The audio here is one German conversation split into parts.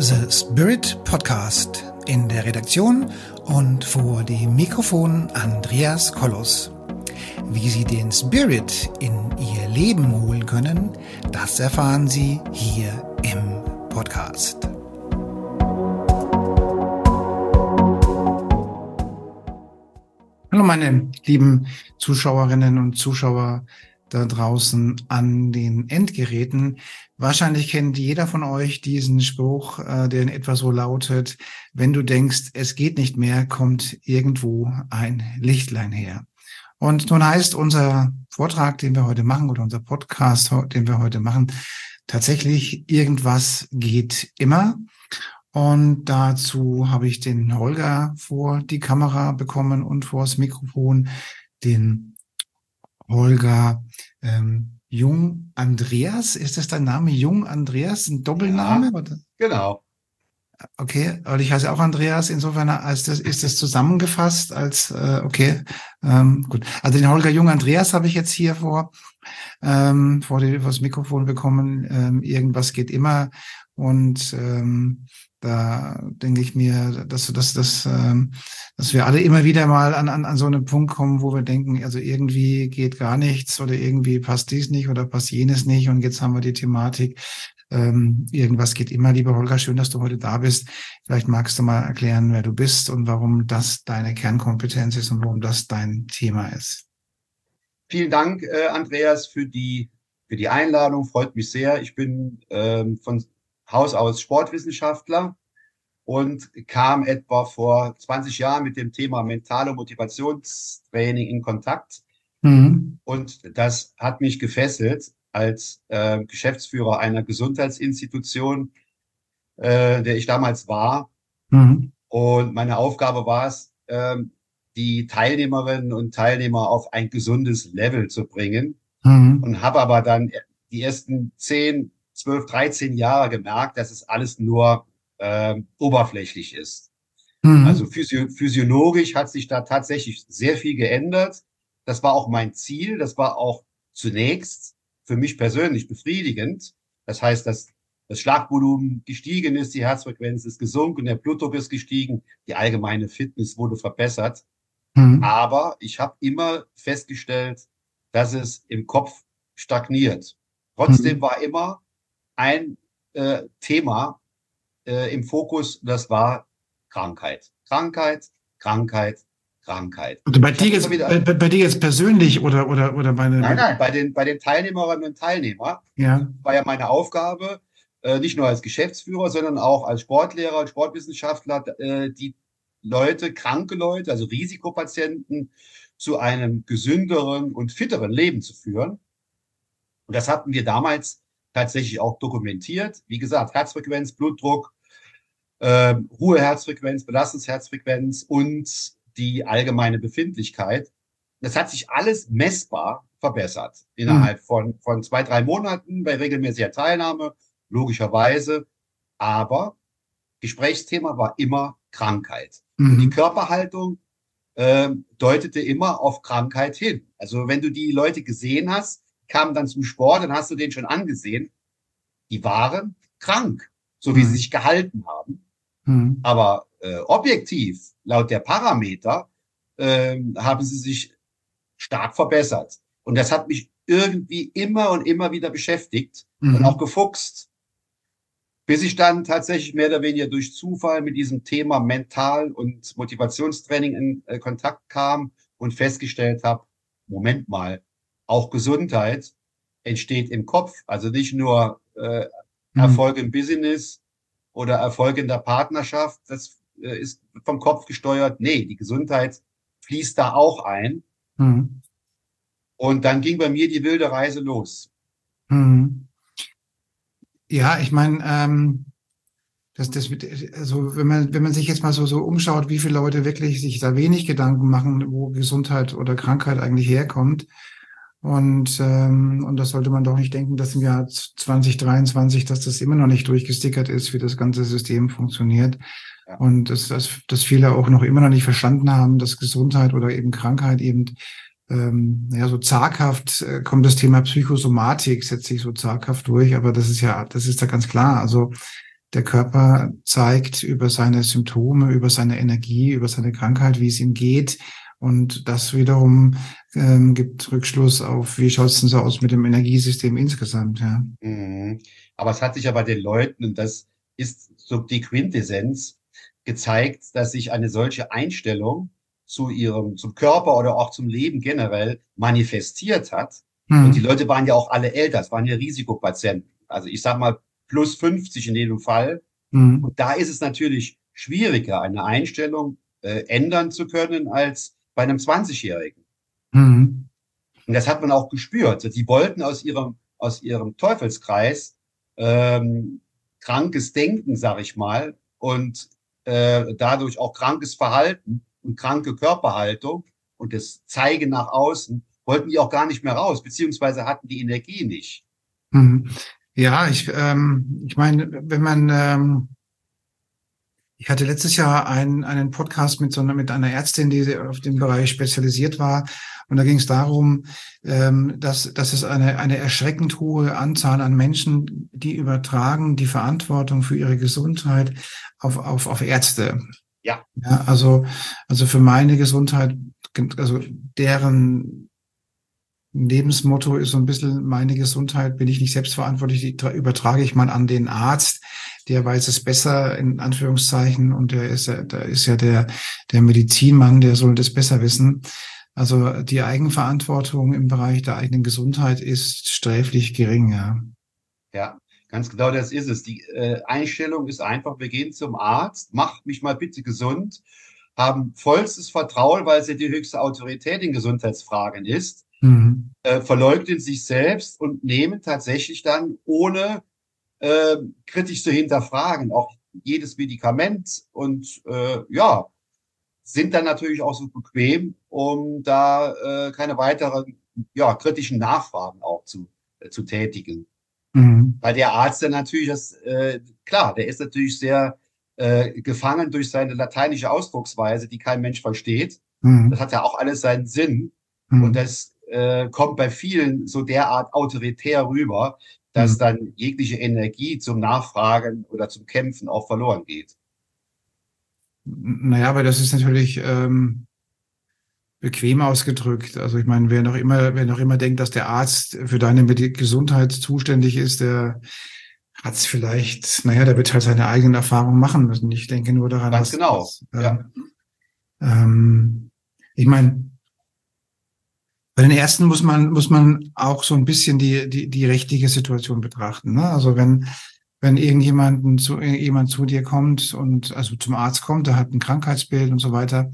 The Spirit Podcast. In der Redaktion und vor dem Mikrofon Andreas Kollos. Wie Sie den Spirit in Ihr Leben holen können, das erfahren Sie hier im Podcast. Hallo meine lieben Zuschauerinnen und Zuschauer da draußen an den Endgeräten. Wahrscheinlich kennt jeder von euch diesen Spruch, der in etwa so lautet: Wenn du denkst, es geht nicht mehr, kommt irgendwo ein Lichtlein her. Und nun heißt unser Vortrag, den wir heute machen, oder unser Podcast, den wir heute machen, tatsächlich irgendwas geht immer. Und dazu habe ich den Holger vor die Kamera bekommen und vor das Mikrofon, den Holger Jung Andreas. Ist das dein Name? Jung Andreas? Ein Doppelname? Ja, genau. Okay, aber ich heiße auch Andreas. Insofern ist das zusammengefasst als, okay, gut. Also den Holger Jung Andreas habe ich jetzt hier vor das Mikrofon bekommen. Irgendwas geht immer. Und da denke ich mir, dass wir alle immer wieder mal an so einen Punkt kommen, wo wir denken, also irgendwie geht gar nichts oder irgendwie passt dies nicht oder passt jenes nicht. Und jetzt haben wir die Thematik, irgendwas geht immer. Lieber Holger, schön, dass du heute da bist. Vielleicht magst du mal erklären, wer du bist und warum das deine Kernkompetenz ist und warum das dein Thema ist. Vielen Dank, Andreas, für die Einladung. Freut mich sehr. Ich bin von Haus aus Sportwissenschaftler und kam etwa vor 20 Jahren mit dem Thema mentale Motivationstraining in Kontakt. Mhm. Und das hat mich gefesselt als Geschäftsführer einer Gesundheitsinstitution, der ich damals war. Mhm. Und meine Aufgabe war es, die Teilnehmerinnen und Teilnehmer auf ein gesundes Level zu bringen. Mhm. Und habe aber dann die ersten 10, 12, 13 Jahre gemerkt, dass es alles nur oberflächlich ist. Mhm. Also physiologisch hat sich da tatsächlich sehr viel geändert. Das war auch mein Ziel. Das war auch zunächst für mich persönlich befriedigend. Das heißt, dass das Schlagvolumen gestiegen ist, die Herzfrequenz ist gesunken, der Blutdruck ist gestiegen, die allgemeine Fitness wurde verbessert. Mhm. Aber ich habe immer festgestellt, dass es im Kopf stagniert. Trotzdem war immer ein Thema im Fokus, das war Krankheit. Krankheit, Krankheit, Krankheit. Also bei dir jetzt persönlich oder Nein, bei den Teilnehmerinnen und Teilnehmern ja. war ja meine Aufgabe, nicht nur als Geschäftsführer, sondern auch als Sportlehrer und Sportwissenschaftler, die Leute, kranke Leute, also Risikopatienten, zu einem gesünderen und fitteren Leben zu führen. Und das hatten wir damals tatsächlich auch dokumentiert. Wie gesagt, Herzfrequenz, Blutdruck, hohe Herzfrequenz, Belastungsherzfrequenz und die allgemeine Befindlichkeit. Das hat sich alles messbar verbessert innerhalb von 2, 3 Monaten bei regelmäßiger Teilnahme, logischerweise. Aber Gesprächsthema war immer Krankheit. Und die Körperhaltung deutete immer auf Krankheit hin. Also wenn du die Leute gesehen hast, kamen dann zum Sport, dann hast du den schon angesehen. Die waren krank, so wie sie sich gehalten haben. Aber objektiv, laut der Parameter, haben sie sich stark verbessert. Und das hat mich irgendwie immer und immer wieder beschäftigt und auch gefuchst. Bis ich dann tatsächlich mehr oder weniger durch Zufall mit diesem Thema Mental- und Motivationstraining in Kontakt kam und festgestellt habe, Moment mal, auch Gesundheit entsteht im Kopf. Also nicht nur Erfolg im Business oder Erfolg in der Partnerschaft, das ist vom Kopf gesteuert. Nee, die Gesundheit fließt da auch ein. Und dann ging bei mir die wilde Reise los. Ja, ich meine, also wenn man sich jetzt mal so umschaut, wie viele Leute wirklich sich da wenig Gedanken machen, wo Gesundheit oder Krankheit eigentlich herkommt. Und das sollte man doch nicht denken, dass im Jahr 2023, dass das immer noch nicht durchgestickert ist, wie das ganze System funktioniert. Ja. Und dass viele auch noch immer noch nicht verstanden haben, dass Gesundheit oder eben Krankheit eben so zaghaft kommt das Thema Psychosomatik, setzt sich so zaghaft durch, aber das ist ja ganz klar. Also der Körper zeigt über seine Symptome, über seine Energie, über seine Krankheit, wie es ihm geht. Und das wiederum gibt Rückschluss auf, wie schaut es denn so aus mit dem Energiesystem insgesamt, ja. Mhm. Aber es hat sich ja bei den Leuten, und das ist so die Quintessenz, gezeigt, dass sich eine solche Einstellung zum Körper oder auch zum Leben generell manifestiert hat. Und die Mhm. Leute waren ja auch alle älter, es waren ja Risikopatienten. Also ich sag mal plus 50 in jedem Fall. Mhm. Und da ist es natürlich schwieriger, eine Einstellung ändern zu können als bei einem 20-Jährigen. Mhm. Und das hat man auch gespürt. Die wollten aus ihrem Teufelskreis ähm, krankes Denken, sag ich mal, und dadurch auch krankes Verhalten und kranke Körperhaltung und das Zeigen nach außen, wollten die auch gar nicht mehr raus, beziehungsweise hatten die Energie nicht. Mhm. Ja, ich meine, ich hatte letztes Jahr einen Podcast mit einer Ärztin, die auf dem Bereich spezialisiert war. Und da ging es darum, dass es eine erschreckend hohe Anzahl an Menschen, die übertragen die Verantwortung für ihre Gesundheit auf Ärzte. Ja, Ja, also für meine Gesundheit, also deren Lebensmotto ist so ein bisschen, meine Gesundheit bin ich nicht selbstverantwortlich, die übertrage ich mal an den Arzt, der weiß es besser, in Anführungszeichen, und der ist ja der Medizinmann, der soll das besser wissen. Also die Eigenverantwortung im Bereich der eigenen Gesundheit ist sträflich gering, ja. ja, ganz genau das ist es. Die Einstellung ist einfach, wir gehen zum Arzt, macht mich mal bitte gesund, haben vollstes Vertrauen, weil es ja die höchste Autorität in Gesundheitsfragen ist, Mhm. verleugnen sich selbst und nehmen tatsächlich dann, ohne kritisch zu hinterfragen, auch jedes Medikament und ja, sind dann natürlich auch so bequem, um da keine weiteren ja, kritischen Nachfragen auch zu tätigen. Mhm. Weil der Arzt dann natürlich, klar, der ist natürlich sehr gefangen durch seine lateinische Ausdrucksweise, die kein Mensch versteht. Das Mhm. hat ja auch alles seinen Sinn. Und Mhm. das kommt bei vielen so derart autoritär rüber, dass Mhm. dann jegliche Energie zum Nachfragen oder zum Kämpfen auch verloren geht. Naja, aber das ist natürlich bequem ausgedrückt. Also ich meine, wer noch immer denkt, dass der Arzt für deine Gesundheit zuständig ist, der hat es vielleicht, naja, der wird halt seine eigenen Erfahrungen machen müssen. Ich denke nur daran, Ganz genau. Ja, ähm, ich meine, bei den Ärzten muss man auch so ein bisschen die richtige Situation betrachten. Ne? Also wenn jemand zu dir kommt und also zum Arzt kommt, der hat ein Krankheitsbild und so weiter.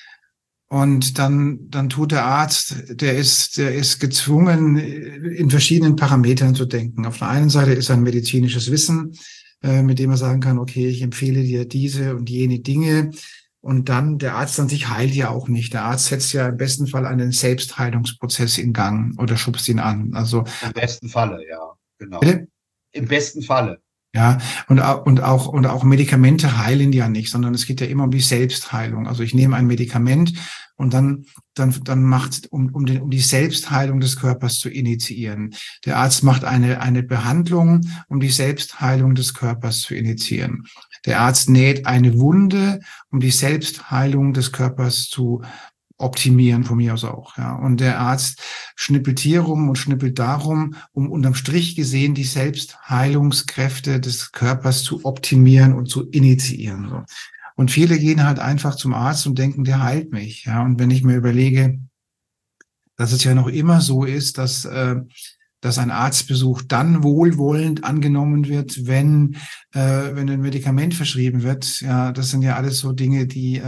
Und dann tut der Arzt, der ist gezwungen, in verschiedenen Parametern zu denken. Auf der einen Seite ist ein medizinisches Wissen, mit dem er sagen kann, okay, ich empfehle dir diese und jene Dinge. Und dann, der Arzt an sich heilt ja auch nicht. Der Arzt setzt ja im besten Fall einen Selbstheilungsprozess in Gang oder schubst ihn an. Also, im besten Falle, ja, genau. bitte? Im besten Falle. Ja, und auch Medikamente heilen ja nicht, sondern es geht ja immer um die Selbstheilung. Also ich nehme ein Medikament und dann um die Selbstheilung des Körpers zu initiieren. Der Arzt macht eine Behandlung, um die Selbstheilung des Körpers zu initiieren. Der Arzt näht eine Wunde, um die Selbstheilung des Körpers zu optimieren, von mir aus auch. Ja. Und der Arzt schnippelt hier rum und schnippelt darum, um unterm Strich gesehen die Selbstheilungskräfte des Körpers zu optimieren und zu initiieren. So. Und viele gehen halt einfach zum Arzt und denken, der heilt mich. Ja. Und wenn ich mir überlege, dass es ja noch immer so ist, dass ein Arztbesuch dann wohlwollend angenommen wird, wenn ein Medikament verschrieben wird. Ja, das sind ja alles so Dinge,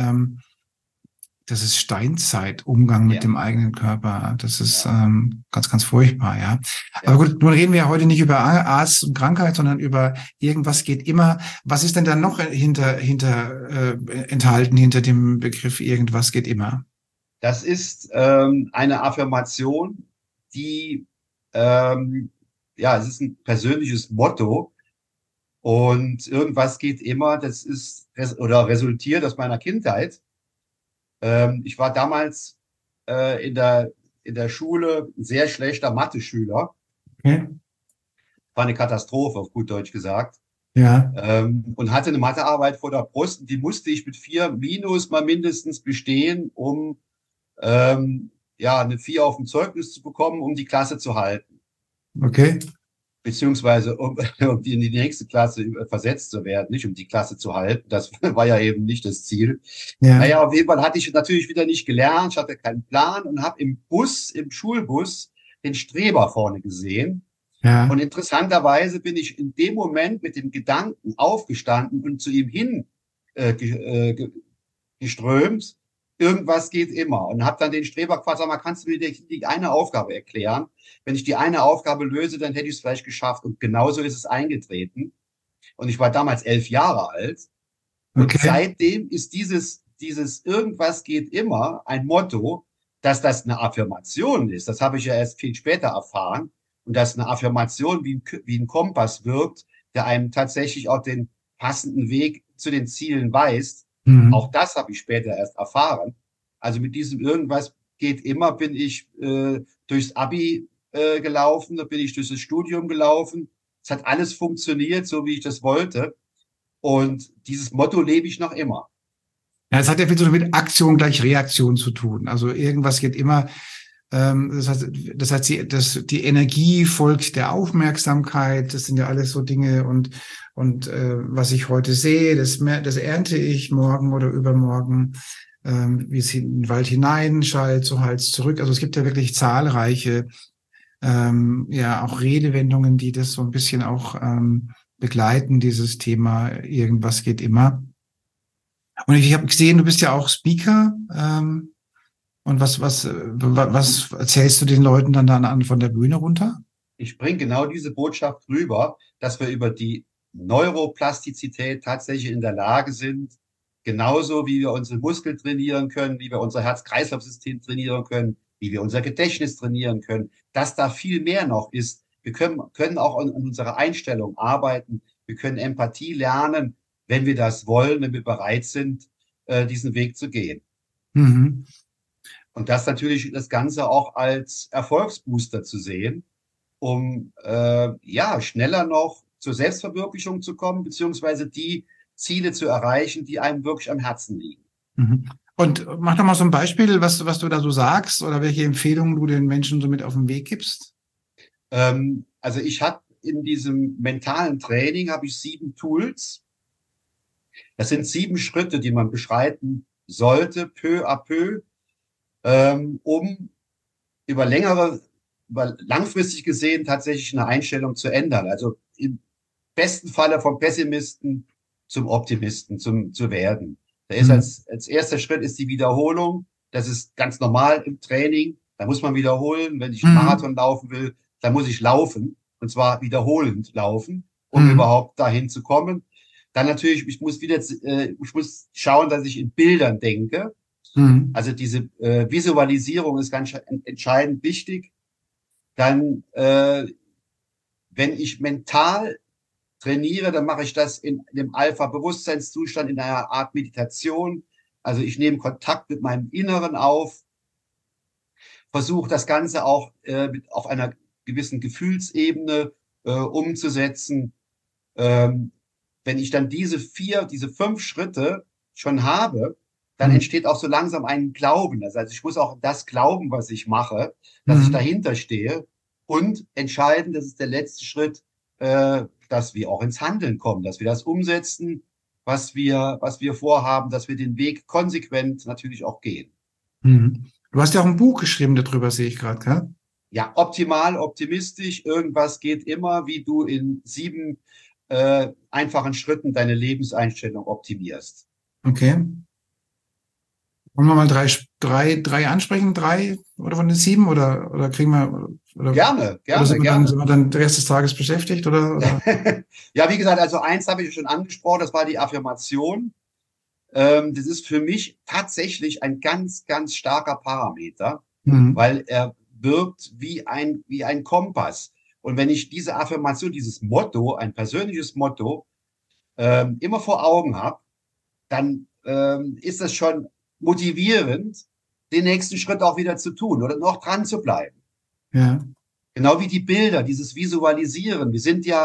das ist Steinzeit, Umgang mit Ja, dem eigenen Körper. Das ist ja, ganz furchtbar, ja. Aber ja. gut, nun reden wir ja heute nicht über Arzt und Krankheit, sondern über irgendwas geht immer. Was ist denn dann noch enthalten hinter dem Begriff irgendwas geht immer? Das ist eine Affirmation, die, ja, es ist ein persönliches Motto und irgendwas geht immer. Das ist oder resultiert aus meiner Kindheit. Ich war damals in der Schule ein sehr schlechter Mathe-Schüler. Okay. War eine Katastrophe, auf gut Deutsch gesagt. Ja, Und hatte eine Mathearbeit vor der Brust und die musste ich mit 4 minus mal mindestens bestehen, um ja eine 4 auf dem Zeugnis zu bekommen, um die Klasse zu halten, okay. beziehungsweise um in die nächste Klasse versetzt zu werden, nicht um die Klasse zu halten. Das war ja eben nicht das Ziel. Ja, Naja, auf jeden Fall hatte ich natürlich wieder nicht gelernt, ich hatte keinen Plan und habe im Schulbus, den Streber vorne gesehen. ja. Und interessanterweise bin ich in dem Moment mit dem Gedanken aufgestanden und zu ihm hin geströmt. Irgendwas geht immer. Und habe dann den Streber gefragt, sag mal, kannst du mir die eine Aufgabe erklären? Wenn ich die eine Aufgabe löse, dann hätte ich es vielleicht geschafft. Und genauso ist es eingetreten. Und ich war damals 11 Jahre alt. Und Okay. seitdem ist dieses irgendwas geht immer ein Motto, dass das eine Affirmation ist. Das habe ich ja erst viel später erfahren. Und dass eine Affirmation wie ein Kompass wirkt, der einem tatsächlich auch den passenden Weg zu den Zielen weist. Auch Mhm. das habe ich später erst erfahren. Also mit diesem irgendwas geht immer, bin ich durchs Abi gelaufen, da bin ich durch das Studium gelaufen. Es hat alles funktioniert, so wie ich das wollte. Und dieses Motto lebe ich noch immer. Ja, es hat ja viel so mit Aktion gleich Reaktion zu tun. Also irgendwas geht immer. Das heißt, die Energie folgt der Aufmerksamkeit. Das sind ja alles so Dinge und was ich heute sehe, das ernte ich morgen oder übermorgen. Wie es in den Wald hineinschallt, so halt zurück. Also es gibt ja wirklich zahlreiche, ja, auch Redewendungen, die das so ein bisschen auch begleiten, dieses Thema, irgendwas geht immer. Und ich habe gesehen, du bist ja auch Speaker. Und was erzählst du den Leuten dann an von der Bühne runter? Ich bringe genau diese Botschaft rüber, dass wir über die Neuroplastizität tatsächlich in der Lage sind, genauso wie wir unsere Muskeln trainieren können, wie wir unser Herz-Kreislauf-System trainieren können, wie wir unser Gedächtnis trainieren können, dass da viel mehr noch ist. Wir können auch an unserer Einstellung arbeiten. Wir können Empathie lernen, wenn wir das wollen, wenn wir bereit sind, diesen Weg zu gehen. Mhm. Und das natürlich das Ganze auch als Erfolgsbooster zu sehen, um ja schneller noch zur Selbstverwirklichung zu kommen, beziehungsweise die Ziele zu erreichen, die einem wirklich am Herzen liegen. Mhm. Und mach doch mal so ein Beispiel, was du da so sagst oder welche Empfehlungen du den Menschen so mit auf den Weg gibst. Also ich habe in diesem mentalen Training habe ich 7 Tools. Das sind 7 Schritte, die man beschreiten sollte, peu à peu, um über langfristig gesehen tatsächlich eine Einstellung zu ändern. Also im besten Falle vom Pessimisten zum Optimisten zu werden. Da ist Mhm. als erster Schritt ist die Wiederholung. Das ist ganz normal im Training. Da muss man wiederholen. Wenn ich einen Mhm. Marathon laufen will, dann muss ich laufen. Und zwar wiederholend laufen, um Mhm. überhaupt dahin zu kommen. Dann natürlich, ich muss schauen, dass ich in Bildern denke. Mhm. Also diese Visualisierung ist ganz entscheidend wichtig. Dann, wenn ich mental trainiere, dann mache ich das in dem Alpha-Bewusstseinszustand, in einer Art Meditation. Also ich nehme Kontakt mit meinem Inneren auf, versuche das Ganze auch auf einer gewissen Gefühlsebene umzusetzen. Ähm, wenn ich dann diese 5 Schritte schon habe, dann Mhm. entsteht auch so langsam ein Glauben. Das heißt, ich muss auch das glauben, was ich mache, dass ich Mhm. dahinter stehe. Und entscheidend, das ist der letzte Schritt, dass wir auch ins Handeln kommen, dass wir das umsetzen, was wir vorhaben, dass wir den Weg konsequent natürlich auch gehen. Mhm. Du hast ja auch ein Buch geschrieben darüber, sehe ich gerade, gell? Ja, optimal, optimistisch, irgendwas geht immer, wie du in 7 einfachen Schritten deine Lebenseinstellung optimierst. Okay. Wollen wir mal drei ansprechen? Drei oder von den sieben? Oder kriegen wir, Gerne, oder gerne, sind gerne. wir dann den Rest des Tages beschäftigt? Oder? Ja, wie gesagt, also eins habe ich schon angesprochen, das war die Affirmation. Das ist für mich tatsächlich ein ganz, ganz starker Parameter, Mhm. weil er wirkt wie ein Kompass. Und wenn ich diese Affirmation, dieses Motto, ein persönliches Motto, immer vor Augen habe, dann ist das schon motivierend, den nächsten Schritt auch wieder zu tun oder noch dran zu bleiben. Ja. Genau wie die Bilder, dieses Visualisieren. Wir sind ja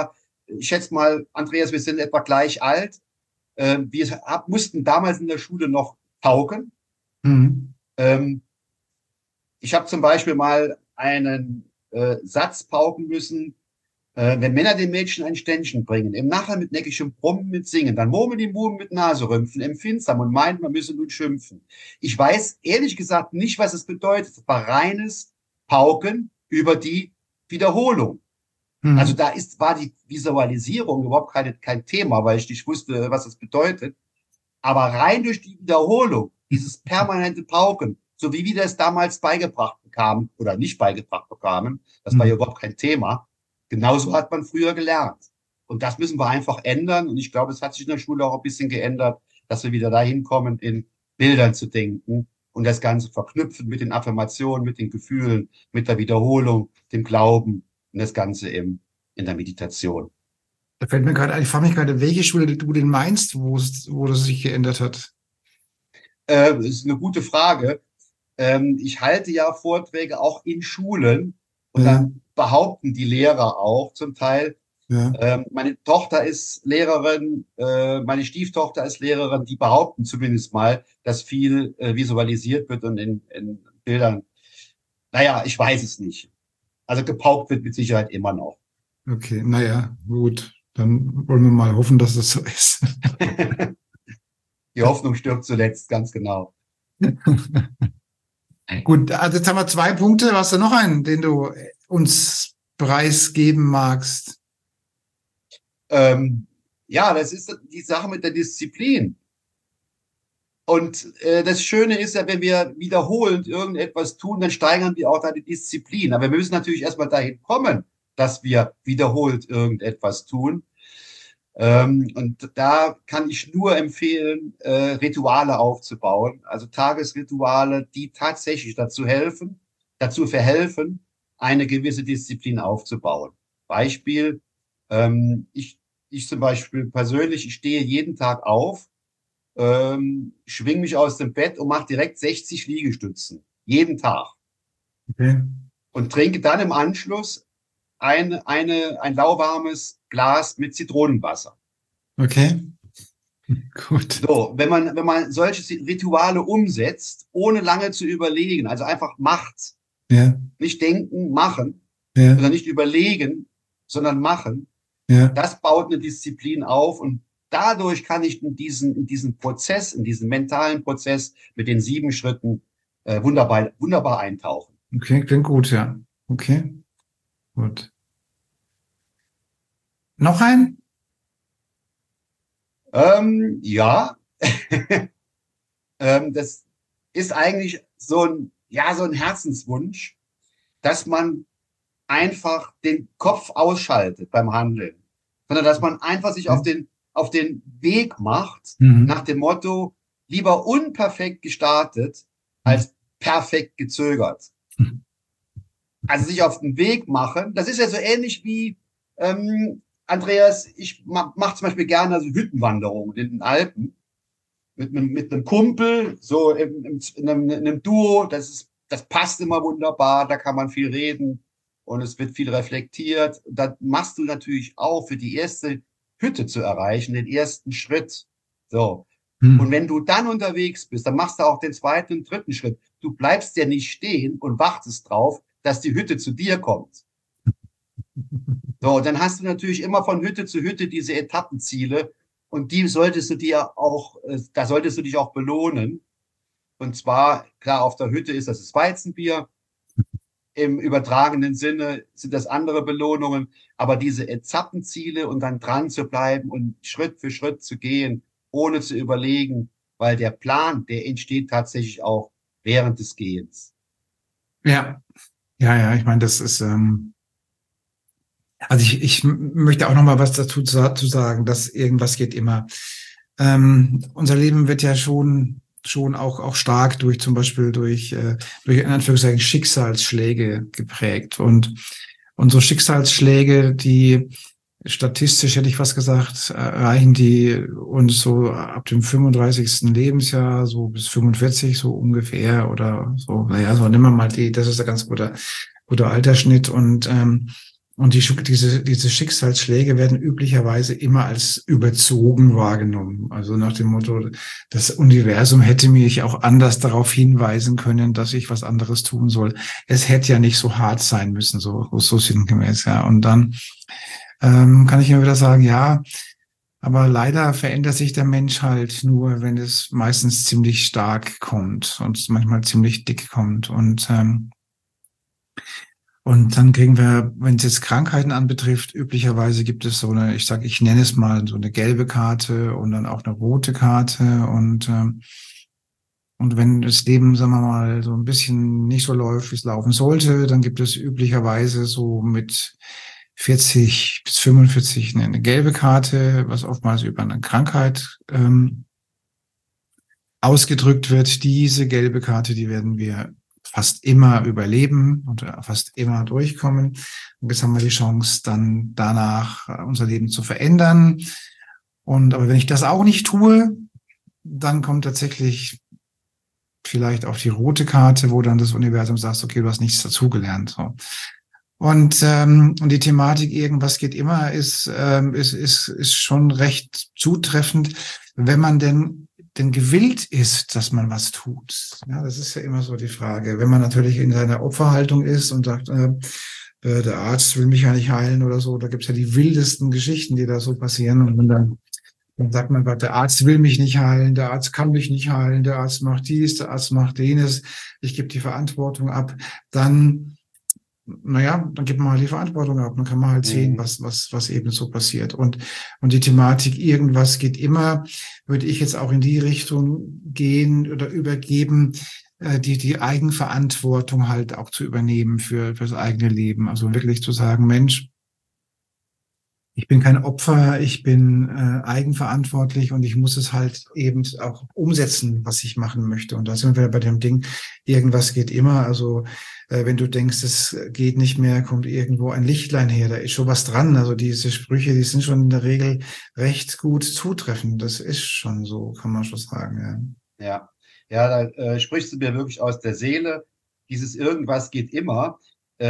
ich schätze mal, Andreas, wir sind etwa gleich alt. Wir mussten damals in der Schule noch pauken. Mhm. Ähm, Ich habe zum Beispiel mal einen Satz pauken müssen. Wenn Männer den Mädchen ein Ständchen bringen, im Nachher mit neckischem Brummen mit Singen, dann murmeln die Buben mit Naserümpfen, empfindsam und meint, man müsse nun schimpfen. Ich weiß ehrlich gesagt nicht, was es bedeutet. Es war reines Pauken über die Wiederholung. Also Mhm. war die Visualisierung überhaupt kein Thema, weil ich nicht wusste, was das bedeutet. Aber rein durch die Wiederholung, dieses permanente Pauken, so wie wir das damals beigebracht bekamen oder nicht beigebracht bekamen, das war ja Mhm. überhaupt kein Thema. Genauso hat man früher gelernt. Und das müssen wir einfach ändern. Und ich glaube, es hat sich in der Schule auch ein bisschen geändert, dass wir wieder dahin kommen, in Bildern zu denken und das Ganze verknüpfen mit den Affirmationen, mit den Gefühlen, mit der Wiederholung, dem Glauben und das Ganze in der Meditation. Da fällt mir gerade ein, ich frage mich gerade, welche Schule du denn meinst, wo das sich geändert hat. Das ist eine gute Frage. Ich halte ja Vorträge auch in Schulen und Ja, dann behaupten die Lehrer auch zum Teil, ja. meine Tochter ist Lehrerin, meine Stieftochter ist Lehrerin, die behaupten zumindest mal, dass viel visualisiert wird und in Bildern. Naja, ich weiß es nicht. Also gepaukt wird mit Sicherheit immer noch. Okay, naja, gut. Dann wollen wir mal hoffen, dass das so ist. Die Hoffnung stirbt zuletzt, ganz genau. Gut, also jetzt haben wir zwei Punkte. Hast du noch einen, den du uns preisgeben magst? Ähm, ja, das ist die Sache mit der Disziplin. Und das Schöne ist ja, wenn wir wiederholend irgendetwas tun, dann steigern wir auch deine Disziplin. Aber wir müssen natürlich erstmal dahin kommen, dass wir wiederholt irgendetwas tun. Und da kann ich nur empfehlen, Rituale aufzubauen, also Tagesrituale, die tatsächlich dazu verhelfen, eine gewisse Disziplin aufzubauen. Beispiel, ich zum Beispiel persönlich, ich stehe jeden Tag auf, schwing mich aus dem Bett und mache direkt 60 Liegestützen. Jeden Tag. Okay, Und trinke dann im Anschluss ein lauwarmes Glas mit Zitronenwasser. okay, gut. So, wenn man solche Rituale umsetzt, ohne lange zu überlegen, also einfach macht, Ja, nicht denken, machen, ja, oder nicht überlegen, sondern machen, ja. das baut eine Disziplin auf und dadurch kann ich in diesen Prozess, in diesen mentalen Prozess mit den 7 Schritten wunderbar eintauchen. Okay, klingt gut, ja. Okay, gut. Noch ein? Ja, das ist eigentlich so ein Herzenswunsch, dass man einfach den Kopf ausschaltet beim Handeln, sondern dass man einfach sich Ja. auf den Weg macht nach Mhm. dem Motto, lieber unperfekt gestartet als perfekt gezögert. Also sich auf den Weg machen, das ist ja so ähnlich wie, Andreas, ich mach zum Beispiel gerne so Hüttenwanderungen in den Alpen mit einem Kumpel, so in einem Duo, das passt immer wunderbar, da kann man viel reden und es wird viel reflektiert. Da machst du natürlich auch für die erste Hütte zu erreichen, den ersten Schritt. So. Und Mhm. wenn du dann unterwegs bist, dann machst du auch den zweiten und dritten Schritt. Du bleibst ja nicht stehen und wartest drauf, dass die Hütte zu dir kommt. So, dann hast du natürlich immer von Hütte zu Hütte diese Etappenziele und die solltest du dir auch, da solltest du dich auch belohnen. Und zwar, klar, auf der Hütte ist das Weizenbier. Im übertragenen Sinne sind das andere Belohnungen. Aber diese Etappenziele und dann dran zu bleiben und Schritt für Schritt zu gehen, ohne zu überlegen, weil der Plan, der entsteht tatsächlich auch während des Gehens. Ja, ja, ja, ich meine, also ich möchte auch noch mal was dazu zu sagen, dass irgendwas geht immer. Unser Leben wird ja schon auch stark durch zum Beispiel durch in Anführungszeichen Schicksalsschläge geprägt. Und unsere Schicksalsschläge, die statistisch hätte ich fast gesagt, erreichen die uns so ab dem 35. Lebensjahr, so bis 45 so ungefähr oder so. Naja, so nehmen wir mal das ist ein ganz guter Altersschnitt. Und Und diese Schicksalsschläge werden üblicherweise immer als überzogen wahrgenommen. Also nach dem Motto, das Universum hätte mich auch anders darauf hinweisen können, dass ich was anderes tun soll. Es hätte ja nicht so hart sein müssen, so sinngemäß, ja. Und dann kann ich immer wieder sagen, ja, aber leider verändert sich der Mensch halt nur, wenn es meistens ziemlich stark kommt und manchmal ziemlich dick kommt. Und dann kriegen wir, wenn es jetzt Krankheiten anbetrifft, üblicherweise gibt es so eine, ich nenne es mal so eine gelbe Karte und dann auch eine rote Karte. Und wenn das Leben, sagen wir mal, so ein bisschen nicht so läuft, wie es laufen sollte, dann gibt es üblicherweise so mit 40 bis 45 eine gelbe Karte, was oftmals über eine Krankheit ausgedrückt wird. Diese gelbe Karte, die werden wir fast immer überleben und fast immer durchkommen. Und jetzt haben wir die Chance, dann danach unser Leben zu verändern. Aber wenn ich das auch nicht tue, dann kommt tatsächlich vielleicht auch die rote Karte, wo dann das Universum sagt, okay, du hast nichts dazugelernt. So. Und die Thematik irgendwas geht immer ist schon recht zutreffend, wenn man denn gewillt ist, dass man was tut. Ja, das ist ja immer so die Frage. Wenn man natürlich in seiner Opferhaltung ist und sagt, der Arzt will mich ja nicht heilen oder so, da gibt's ja die wildesten Geschichten, die da so passieren. Und dann sagt man, der Arzt will mich nicht heilen, der Arzt kann mich nicht heilen, der Arzt macht dies, der Arzt macht jenes, ich gebe die Verantwortung ab. Dann gibt man halt die Verantwortung ab. Dann kann man halt sehen, was eben so passiert. Und die Thematik, irgendwas geht immer, würde ich jetzt auch in die Richtung gehen oder übergeben, die Eigenverantwortung halt auch zu übernehmen für das eigene Leben. Also wirklich zu sagen, Mensch, ich bin kein Opfer, ich bin eigenverantwortlich und ich muss es halt eben auch umsetzen, was ich machen möchte. Und da sind wir bei dem Ding, irgendwas geht immer. Also wenn du denkst, es geht nicht mehr, kommt irgendwo ein Lichtlein her, da ist schon was dran. Also diese Sprüche, die sind schon in der Regel recht gut zutreffend. Das ist schon so, kann man schon sagen. Ja, ja, da sprichst du mir wirklich aus der Seele. Dieses irgendwas geht immer.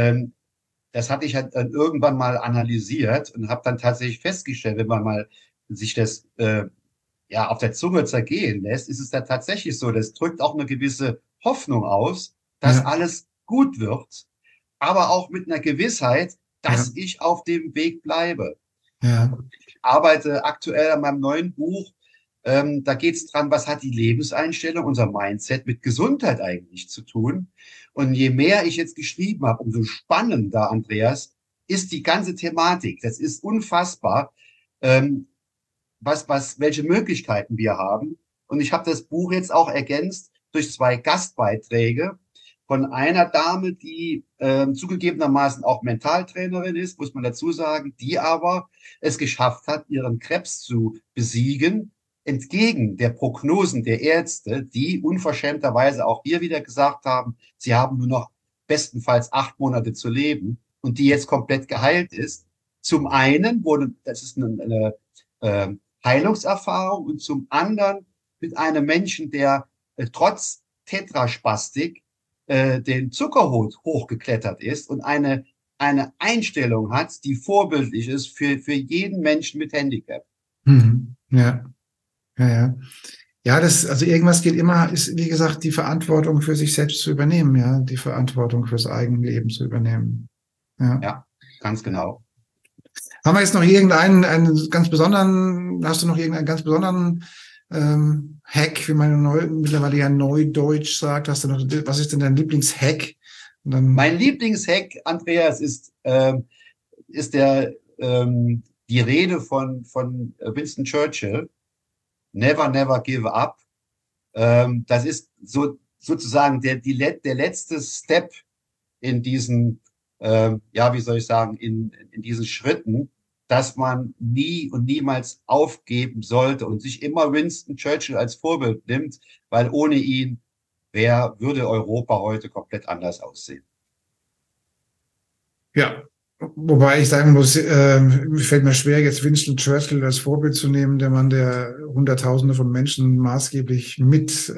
Das hatte ich halt dann irgendwann mal analysiert und habe dann tatsächlich festgestellt, wenn man mal sich das ja auf der Zunge zergehen lässt, ist es da tatsächlich so. Das drückt auch eine gewisse Hoffnung aus, dass Ja, alles gut wird, aber auch mit einer Gewissheit, ja, dass ich auf dem Weg bleibe. ja, Ich arbeite aktuell an meinem neuen Buch. Da geht es dran, was hat die Lebenseinstellung, unser Mindset mit Gesundheit eigentlich zu tun. Und je mehr ich jetzt geschrieben habe, umso spannender, Andreas, ist die ganze Thematik. Das ist unfassbar, welche Möglichkeiten wir haben. Und ich habe das Buch jetzt auch ergänzt durch 2 Gastbeiträge von einer Dame, die zugegebenermaßen auch Mentaltrainerin ist, muss man dazu sagen, die aber es geschafft hat, ihren Krebs zu besiegen, entgegen der Prognosen der Ärzte, die unverschämterweise auch hier wieder gesagt haben, sie haben nur noch bestenfalls 8 Monate zu leben und die jetzt komplett geheilt ist. Zum einen wurde, das ist eine Heilungserfahrung und zum anderen mit einem Menschen, der trotz Tetraspastik den Zuckerhut hochgeklettert ist und eine Einstellung hat, die vorbildlich ist für jeden Menschen mit Handicap. ja, ja. Ja, also irgendwas geht immer, ist, wie gesagt, die Verantwortung für sich selbst zu übernehmen, ja, die Verantwortung fürs eigene Leben zu übernehmen. Ja. Ja, ganz genau. Haben wir jetzt noch hast du noch irgendeinen ganz besonderen Hack, wie man mittlerweile ja Neudeutsch sagt, hast du noch, was ist denn dein Lieblingshack? Und dann, Mein Lieblingshack, Andreas, ist die Rede von Winston Churchill. Never, never give up. Das ist sozusagen der letzte Step in diesen, ja, wie soll ich sagen, in diesen Schritten, dass man nie und niemals aufgeben sollte und sich immer Winston Churchill als Vorbild nimmt, weil ohne ihn würde Europa heute komplett anders aussehen. ja, wobei ich sagen muss, fällt mir schwer, jetzt Winston Churchill als Vorbild zu nehmen, der Mann, der Hunderttausende von Menschen maßgeblich mit,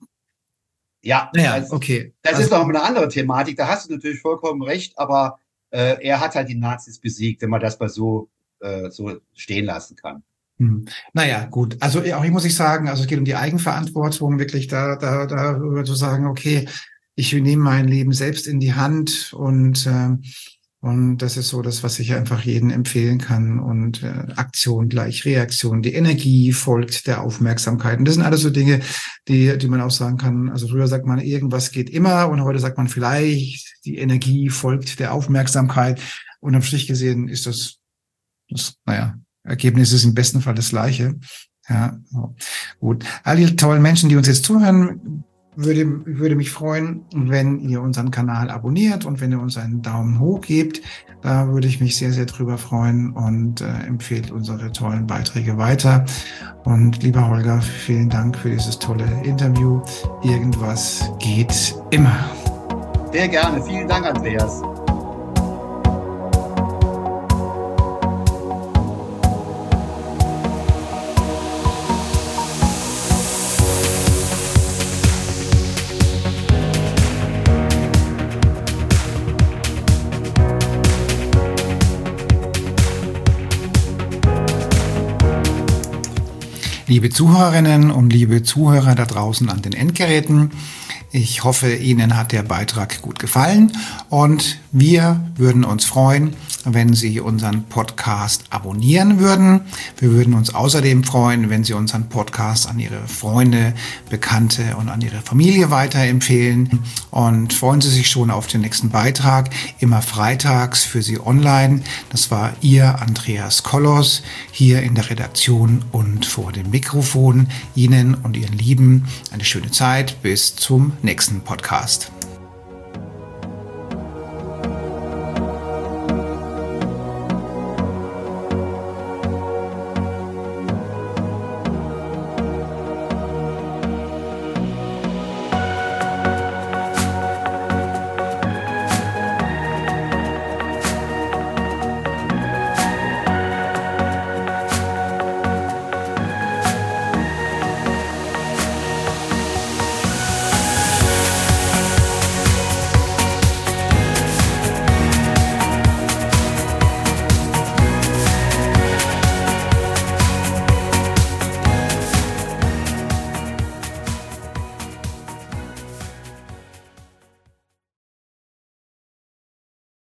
Ja, naja, okay. das Also, ist noch eine andere Thematik. Da hast du natürlich vollkommen recht, aber er hat halt die Nazis besiegt, wenn man das mal so stehen lassen kann. Naja, gut. Also auch hier muss ich sagen, also es geht um die Eigenverantwortung, wirklich darüber zu sagen, okay, ich nehme mein Leben selbst in die Hand und das ist so das, was ich einfach jedem empfehlen kann. Und Aktion gleich Reaktion. Die Energie folgt der Aufmerksamkeit. Und das sind alles so Dinge, die man auch sagen kann. Also früher sagt man, irgendwas geht immer und heute sagt man vielleicht, die Energie folgt der Aufmerksamkeit. Und am Strich gesehen ist das naja, Ergebnis ist im besten Fall das gleiche. Ja, gut. All die tollen Menschen, die uns jetzt zuhören, würde mich freuen, wenn ihr unseren Kanal abonniert und wenn ihr uns einen Daumen hoch gebt. Da würde ich mich sehr, sehr drüber freuen und empfehlt unsere tollen Beiträge weiter. Und lieber Holger, vielen Dank für dieses tolle Interview. Irgendwas geht immer. Sehr gerne. Vielen Dank, Andreas. Liebe Zuhörerinnen und liebe Zuhörer da draußen an den Endgeräten, ich hoffe, Ihnen hat der Beitrag gut gefallen und wir würden uns freuen, wenn Sie unseren Podcast abonnieren würden. Wir würden uns außerdem freuen, wenn Sie unseren Podcast an Ihre Freunde, Bekannte und an Ihre Familie weiterempfehlen. Und freuen Sie sich schon auf den nächsten Beitrag, immer freitags für Sie online. Das war Ihr Andreas Kollos hier in der Redaktion und vor dem Mikrofon. Ihnen und Ihren Lieben eine schöne Zeit. Bis zum nächsten Podcast.